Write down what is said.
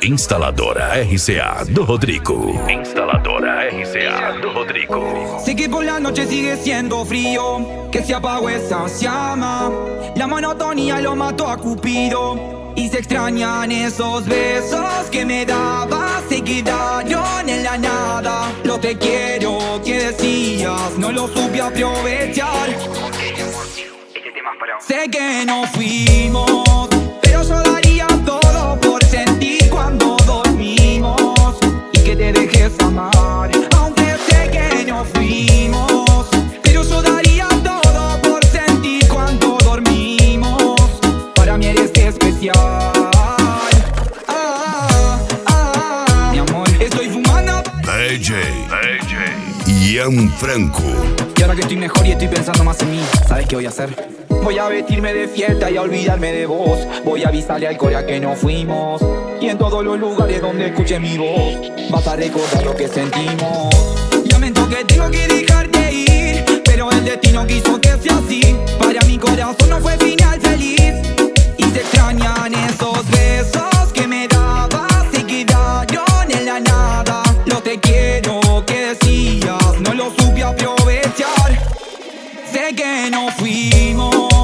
Instaladora RCA do Rodrigo. Instaladora RCA do Rodrigo. Sé que por la noche sigue siendo frío, que se apagó esa llama. La monotonía lo mató a Cupido y se extrañan esos besos que me dabas. Se quedaron en la nada. Lo te quiero que decías, no lo supe aprovechar. Sé que no fuimos, pero yo daría todo por sentir cuando dormimos y que te dejes amar. Aunque sé que no fuimos, pero yo daría todo por sentir cuando dormimos. Para mí eres especial. Mi amor, estoy fumando DJ Ian Franco. y ahora que estoy mejor y estoy pensando más en mí, ¿sabes qué voy a hacer? Voy a vestirme de fiesta y a olvidarme de vos. Voy a avisarle al Corea que no fuimos. Y en todos los lugares donde escuche mi voz vas a recordar lo que sentimos. Lamento que tengo que dejarte ir, pero el destino quiso que sea así. Para mi corazón no fue final feliz. Y se extrañan esos besos que me dabas. Se quedaron en la nada. Lo te quiero que decías, no lo supe aprovechar. Sé que no fuimos,